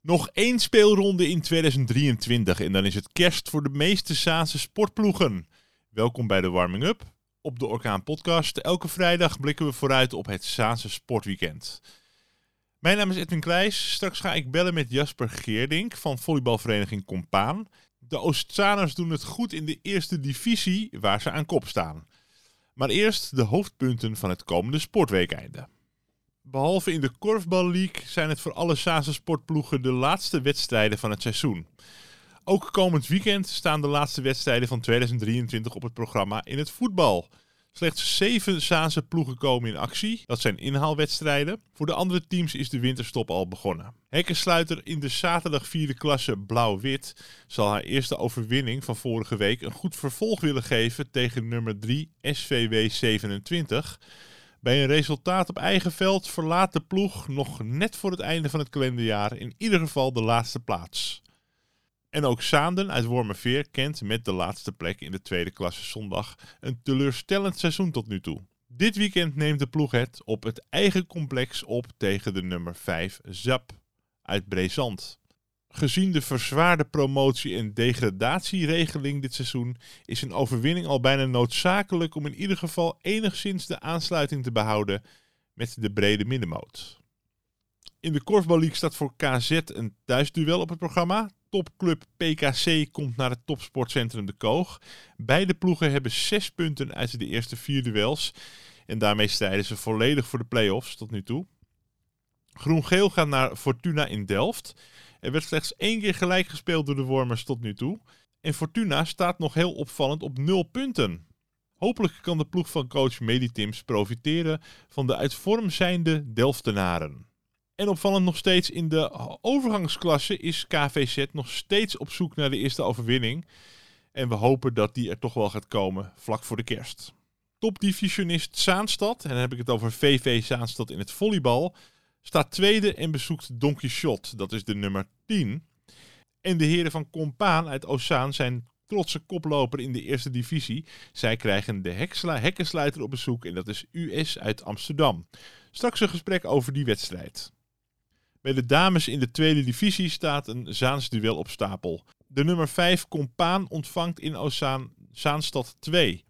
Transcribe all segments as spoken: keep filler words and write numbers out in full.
Nog één speelronde in tweeduizend drieëntwintig en dan is het kerst voor de meeste Zaanse sportploegen. Welkom bij de Warming Up op de Orkaan Podcast. Elke vrijdag blikken we vooruit op het Zaanse sportweekend. Mijn naam is Edwin Kleijs. Straks ga ik bellen met Jasper Geerdink van volleybalvereniging Compaan. De Oostzaners doen het goed in de eerste divisie waar ze aan kop staan. Maar eerst de hoofdpunten van het komende sportweekeinde. Behalve in de Korfbal League zijn het voor alle Zaanse sportploegen de laatste wedstrijden van het seizoen. Ook komend weekend staan de laatste wedstrijden van tweeduizend drieëntwintig op het programma in het voetbal. Slechts zeven Zaanse ploegen komen in actie. Dat zijn inhaalwedstrijden. Voor de andere teams is de winterstop al begonnen. Hekkensluiter in de zaterdag vierde klasse Blauw-Wit zal haar eerste overwinning van vorige week een goed vervolg willen geven tegen nummer drie S V W zevenentwintig. Bij een resultaat op eigen veld verlaat de ploeg nog net voor het einde van het kalenderjaar in ieder geval de laatste plaats. En ook Zaanden uit Wormerveer kent met de laatste plek in de tweede klasse zondag een teleurstellend seizoen tot nu toe. Dit weekend neemt de ploeg het op het eigen complex op tegen de nummer vijf Zap uit Brezand. Gezien de verzwaarde promotie- en degradatieregeling dit seizoen is een overwinning al bijna noodzakelijk om in ieder geval enigszins de aansluiting te behouden met de brede middenmoot. In de Korfbal League staat voor K Z een thuisduel op het programma. Topclub P K C komt naar het topsportcentrum De Koog. Beide ploegen hebben zes punten uit de eerste vier duels en daarmee strijden ze volledig voor de play-offs tot nu toe. Groen-Geel gaat naar Fortuna in Delft. Er werd slechts één keer gelijk gespeeld door de Wormers tot nu toe. En Fortuna staat nog heel opvallend op nul punten. Hopelijk kan de ploeg van coach Meditims profiteren van de uit vorm zijnde Delftenaren. En opvallend nog steeds in de overgangsklasse is K V Z nog steeds op zoek naar de eerste overwinning. En we hopen dat die er toch wel gaat komen vlak voor de kerst. Topdivisionist Zaanstad, en dan heb ik het over V V Zaanstad in het volleybal, staat tweede en bezoekt Don Quixote, dat is de nummer tien. En de heren van Compaan uit Oostzaan zijn trotse koploper in de eerste divisie. Zij krijgen de heksla- hekkensluiter op bezoek en dat is U S uit Amsterdam. Straks een gesprek over die wedstrijd. Bij de dames in de tweede divisie staat een Zaans duel op stapel. De nummer vijf Compaan ontvangt in Oostzaan Zaanstad twee.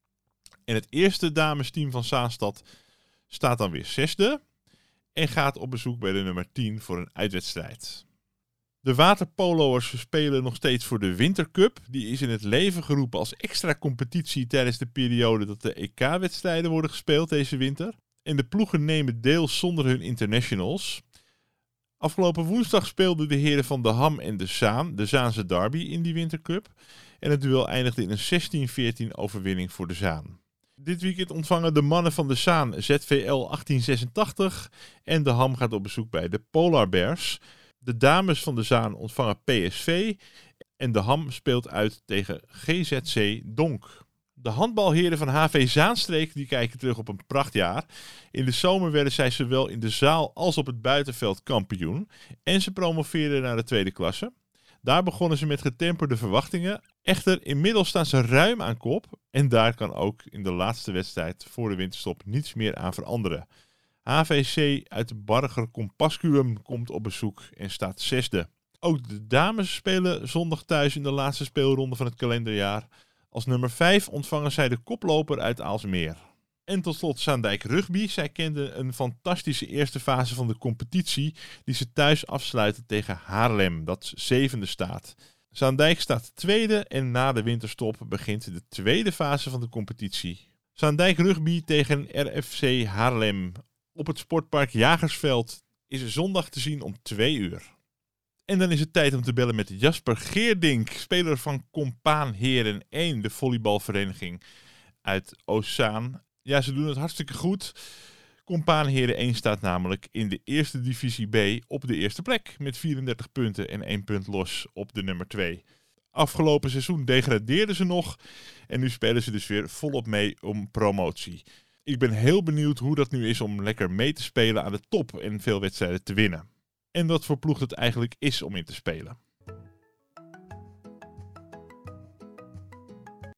En het eerste damesteam van Zaanstad staat dan weer zesde en gaat op bezoek bij de nummer tien voor een uitwedstrijd. De waterpolo'ers spelen nog steeds voor de Wintercup. Die is in het leven geroepen als extra competitie tijdens de periode dat de E K-wedstrijden worden gespeeld deze winter. En de ploegen nemen deel zonder hun internationals. Afgelopen woensdag speelden de heren van de Ham en de Zaan, de Zaanse derby, in die Wintercup. En het duel eindigde in een zestien veertien overwinning voor de Zaan. Dit weekend ontvangen de mannen van de Zaan Z V L achttien zesentachtig en de Ham gaat op bezoek bij de Polar Bears. De dames van de Zaan ontvangen P S V en de Ham speelt uit tegen G Z C Donk. De handbalheren van H V Zaanstreek die kijken terug op een prachtjaar. In de zomer werden zij zowel in de zaal als op het buitenveld kampioen en ze promoveerden naar de tweede klasse. Daar begonnen ze met getemperde verwachtingen. Echter, inmiddels staan ze ruim aan kop en daar kan ook in de laatste wedstrijd voor de winterstop niets meer aan veranderen. H V C uit Barger Compascuum komt op bezoek en staat zesde. Ook de dames spelen zondag thuis in de laatste speelronde van het kalenderjaar. Als nummer vijf ontvangen zij de koploper uit Aalsmeer. En tot slot Zaandijk Rugby. Zij kenden een fantastische eerste fase van de competitie die ze thuis afsluiten tegen Haarlem, dat zevende staat. Zaandijk staat tweede en na de winterstop begint de tweede fase van de competitie. Zaandijk Rugby tegen R F C Haarlem op het sportpark Jagersveld is zondag te zien om twee uur. En dan is het tijd om te bellen met Jasper Geerdink, speler van Compaan Heren één, de volleybalvereniging uit Oostzaan. Ja, ze doen het hartstikke goed. Compaan Heren één staat namelijk in de eerste divisie B op de eerste plek met vierendertig punten en één punt los op de nummer twee. Afgelopen seizoen degradeerden ze nog en nu spelen ze dus weer volop mee om promotie. Ik ben heel benieuwd hoe dat nu is om lekker mee te spelen aan de top en veel wedstrijden te winnen. En wat voor ploeg het eigenlijk is om in te spelen.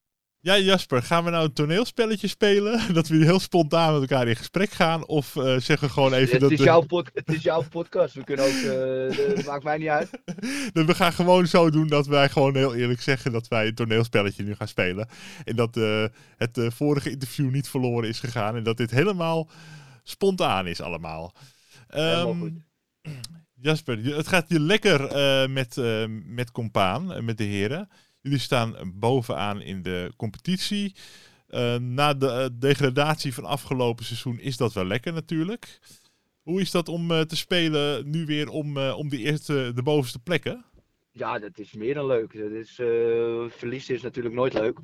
Ja, Jasper, gaan we nou een toneelspelletje spelen? Dat we heel spontaan met elkaar in gesprek gaan? Of uh, zeggen we gewoon even het dat... Is de... jouw pod- het is jouw podcast, we kunnen ook... Uh, het maakt mij niet uit. We gaan gewoon zo doen dat wij gewoon heel eerlijk zeggen dat wij een toneelspelletje nu gaan spelen. En dat uh, het uh, vorige interview niet verloren is gegaan. En dat dit helemaal spontaan is allemaal. Um, Jasper, het gaat je lekker uh, met, uh, met Compaan, uh, met de heren. Jullie staan bovenaan in de competitie. Uh, na de uh, degradatie van afgelopen seizoen is dat wel lekker natuurlijk. Hoe is dat om uh, te spelen nu weer om, uh, om de eerste, de bovenste plekken? Ja, dat is meer dan leuk. Dat is, uh, verliezen is natuurlijk nooit leuk.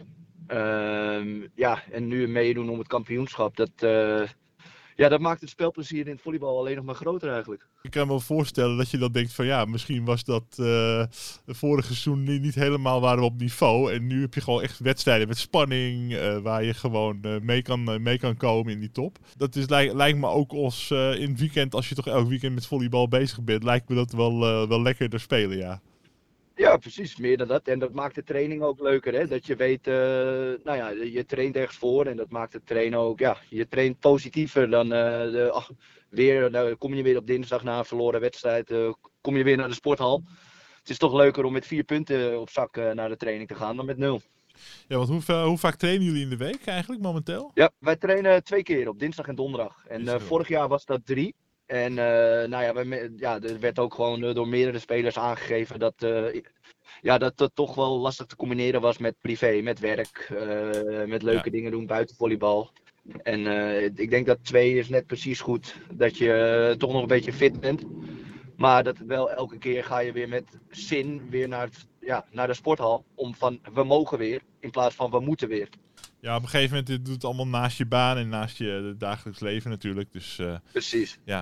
Uh, ja, en nu meedoen om het kampioenschap, dat... Uh, Ja, dat maakt het spelplezier in het volleybal alleen nog maar groter eigenlijk. Ik kan me wel voorstellen dat je dan denkt van ja, misschien was dat uh, het vorige seizoen niet, niet helemaal waren we op niveau. En nu heb je gewoon echt wedstrijden met spanning, uh, waar je gewoon uh, mee, kan, uh, mee kan komen in die top. Dat is, lijkt, lijkt me ook als uh, in het weekend, als je toch elk weekend met volleybal bezig bent, lijkt me dat wel, uh, wel lekkerder spelen, ja. Ja, precies. Meer dan dat. En dat maakt de training ook leuker. Hè? Dat je weet, uh, nou ja, je traint ergens voor. En dat maakt het trainen ook, ja, je traint positiever dan uh, de, ach, weer. Nou, kom je weer op dinsdag na een verloren wedstrijd, uh, kom je weer naar de sporthal. Het is toch leuker om met vier punten op zak uh, naar de training te gaan dan met nul. Ja, want hoe, hoe vaak trainen jullie in de week eigenlijk momenteel? Ja, wij trainen twee keer op dinsdag en donderdag. En uh, vorig jaar was dat drie. En uh, nou ja, wij, ja, er werd ook gewoon uh, door meerdere spelers aangegeven dat, uh, ja, dat het toch wel lastig te combineren was met privé, met werk, uh, met leuke ja. dingen doen buiten volleybal. En uh, ik denk dat twee is net precies goed, dat je uh, toch nog een beetje fit bent. Maar dat wel elke keer ga je weer met zin weer naar, het, ja, naar de sporthal. Om van we mogen weer, in plaats van we moeten weer. Ja, op een gegeven moment dit doet het allemaal naast je baan en naast je dagelijks leven natuurlijk. Dus, uh, Precies. Ja.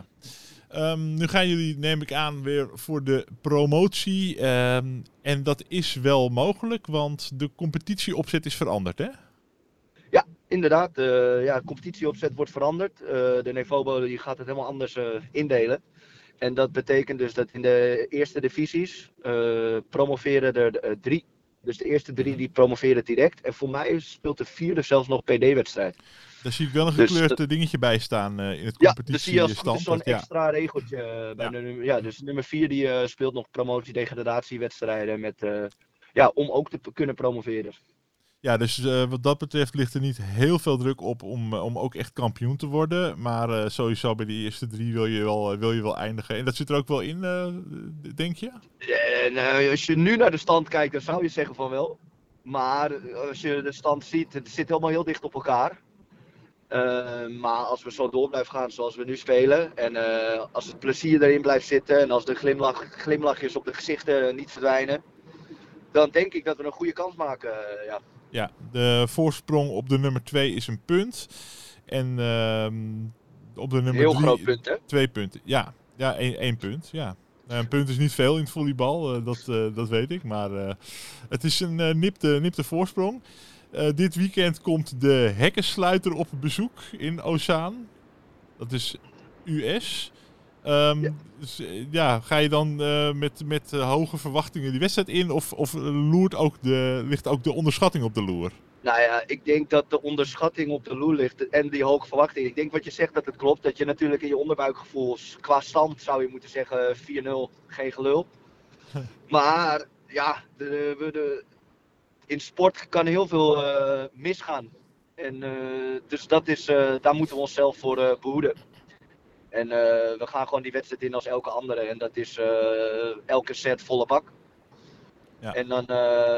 Um, nu gaan jullie, neem ik aan, weer voor de promotie. Um, en dat is wel mogelijk, want de competitieopzet is veranderd, hè? Ja, inderdaad. Uh, ja, de competitieopzet wordt veranderd. Uh, de Nevobo die gaat het helemaal anders uh, indelen. En dat betekent dus dat in de eerste divisies uh, promoveren er uh, drie. Dus de eerste drie die promoveren direct. En voor mij speelt de vierde zelfs nog P D-wedstrijd. Daar zie ik wel een gekleurd dus, dingetje bij staan uh, in het ja, competitiestand. Ja, dus zo'n ja. extra regeltje. Uh, bij ja. De nummer, ja, dus nummer vier die uh, speelt nog promotie-degradatiewedstrijden met, uh, ja, om ook te p- kunnen promoveren. Ja, dus uh, wat dat betreft ligt er niet heel veel druk op om, uh, om ook echt kampioen te worden. Maar uh, sowieso bij die eerste drie wil je, wel, uh, wil je wel eindigen. En dat zit er ook wel in, uh, denk je? Ja, nou, als je nu naar de stand kijkt, dan zou je zeggen van wel. Maar als je de stand ziet, het zit helemaal heel dicht op elkaar. Uh, maar als we zo door blijven gaan zoals we nu spelen. En uh, als het plezier erin blijft zitten. En als de glimlach, glimlachjes op de gezichten niet verdwijnen. Dan denk ik dat we een goede kans maken, uh, ja. Ja, de voorsprong op de nummer twee is een punt. En uh, op de nummer Heel drie... groot punt, hè? Twee punten, ja. Ja, één, één punt, ja. Uh, een punt is niet veel in het volleybal, uh, dat, uh, dat weet ik. Maar uh, het is een uh, nipte, nipte voorsprong. Uh, dit weekend komt de hekkensluiter op bezoek in Ozaan. Dat is U S. Um, ja. Dus, ja, ga je dan uh, met, met uh, hoge verwachtingen die wedstrijd in? Of, of loert ook de, ligt ook de onderschatting op de loer? Nou ja, ik denk dat de onderschatting op de loer ligt en die hoge verwachting. Ik denk wat je zegt dat het klopt. Dat je natuurlijk in je onderbuikgevoel, qua stand zou je moeten zeggen vier nul, geen gelul. Maar ja, de, de, de, in sport kan heel veel uh, misgaan. En, uh, dus dat is, uh, daar moeten we onszelf voor uh, behoeden. En uh, we gaan gewoon die wedstrijd in als elke andere. En dat is uh, elke set volle bak. Ja. En, dan, uh,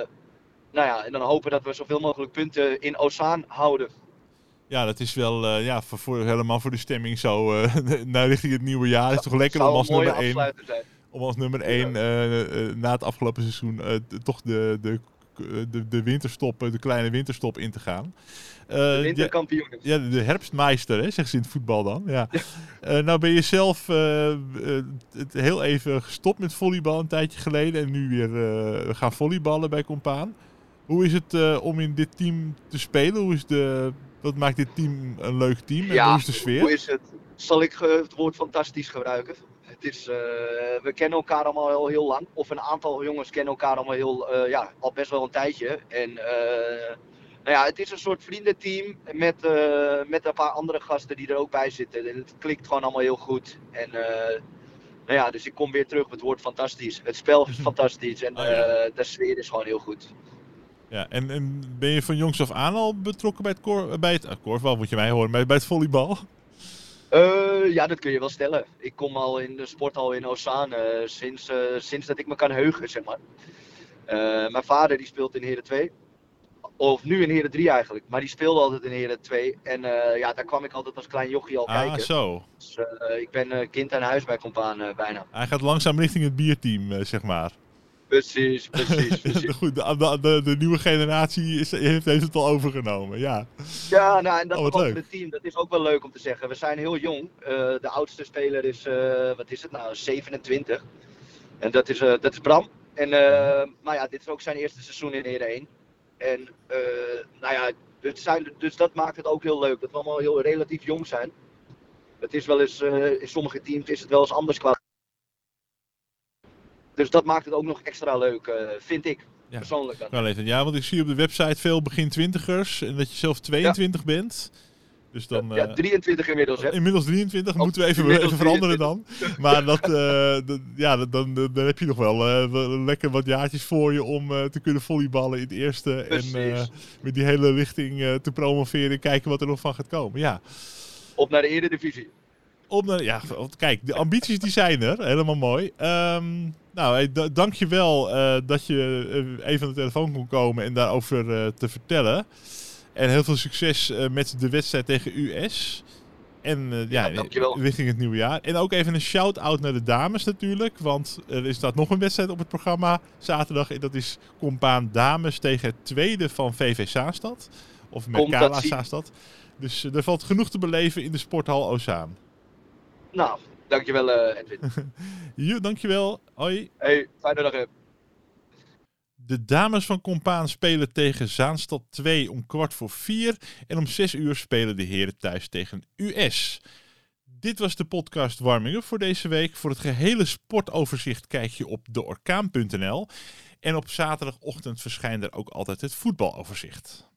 nou ja, en dan hopen dat we zoveel mogelijk punten in Ozaan houden. Ja, dat is wel uh, ja, voor, voor, helemaal voor de stemming zo. Uh, nou, richting het nieuwe jaar. Het is toch lekker om als nummer één. Om als nummer één uh, uh, na het afgelopen seizoen uh, toch de, de, de, de winterstop, de kleine winterstop in te gaan. Uh, de winterkampioen. Ja, de, de herfstmeister, hè, zeggen ze in het voetbal dan. Ja. Ja. Uh, nou ben je zelf uh, uh, heel even gestopt met volleybal een tijdje geleden. En nu weer uh, gaan volleyballen bij Compaan. Hoe is het uh, om in dit team te spelen? Hoe is de, wat maakt dit team een leuk team? En ja, hoe is de sfeer? Hoe is het? Zal ik uh, het woord fantastisch gebruiken? Het is, uh, we kennen elkaar allemaal al heel lang. Of een aantal jongens kennen elkaar allemaal heel, uh, ja, al best wel een tijdje. En uh, Nou ja, het is een soort vriendenteam met, uh, met een paar andere gasten die er ook bij zitten. En het klikt gewoon allemaal heel goed. En uh, nou ja, dus ik kom weer terug. Het wordt fantastisch. Het spel is fantastisch en uh, oh, ja. de sfeer is gewoon heel goed. Ja, en, en ben je van jongs af aan al betrokken bij het, kor- bij het uh, korfbal, moet je mij horen, bij, bij het volleybal? Uh, ja, dat kun je wel stellen. Ik kom al in de sporthal in Ozaan uh, sinds, uh, sinds dat ik me kan heugen, zeg maar. Uh, mijn vader die speelt in Heren twee. Of nu in Heren drie eigenlijk. Maar die speelde altijd in Heren twee. En uh, ja, daar kwam ik altijd als klein jochie al ah, kijken. Ah, zo. Dus uh, ik ben uh, kind aan huis bij Compaan uh, bijna. Hij gaat langzaam richting het bierteam, uh, zeg maar. Precies, precies. precies. Goed, de, de, de, de nieuwe generatie is, heeft, heeft het al overgenomen, ja. Ja, nou en dat oh, over het team, dat is ook wel leuk om te zeggen. We zijn heel jong. Uh, de oudste speler is, uh, wat is het nou, zevenentwintig. En dat is, uh, dat is Bram. En uh, nou ja, dit is ook zijn eerste seizoen in Heren één. En uh, nou ja, het zijn, dus dat maakt het ook heel leuk. Dat we allemaal heel relatief jong zijn. Het is wel eens, uh, in sommige teams is het wel eens anders qua. Dus dat maakt het ook nog extra leuk, uh, vind ik. Ja. Persoonlijk dan. Nou, Nathan, ja, want ik zie op de website veel begin twintigers en dat je zelf tweeëntwintig ja. bent. Dus dan, ja, ja, drieëntwintig inmiddels. Hè? Inmiddels drieëntwintig, oh, moeten we even, even veranderen dan. Maar dat, uh, de, ja, dan, dan, dan heb je nog wel uh, lekker wat jaartjes voor je om uh, te kunnen volleyballen in het eerste. Precies. En uh, met die hele richting uh, te promoveren en kijken wat er nog van gaat komen. Ja. Op naar de Eredivisie. Op naar, ja, kijk, de ambities die zijn er. Helemaal mooi. Um, nou, hey, d- dank je wel uh, dat je uh, even aan de telefoon kon komen en daarover uh, te vertellen. En heel veel succes uh, met de wedstrijd tegen U S. En uh, ja, ja richting het nieuwe jaar. En ook even een shout-out naar de dames natuurlijk. Want er staat nog een wedstrijd op het programma zaterdag. En dat is Compaan Dames tegen het tweede van V V Zaanstad. Of Mercala Zaanstad. Dus uh, er valt genoeg te beleven in de sporthal Ozaan. Nou, dankjewel uh, Edwin. Jo, dankjewel. Hoi. Hey, fijne dag. Hè. De dames van Compaan spelen tegen Zaanstad twee om kwart voor vier. En om zes uur spelen de heren thuis tegen U S. Dit was de podcast Warming Up voor deze week. Voor het gehele sportoverzicht kijk je op de orkaan punt n l. En op zaterdagochtend verschijnt er ook altijd het voetbaloverzicht.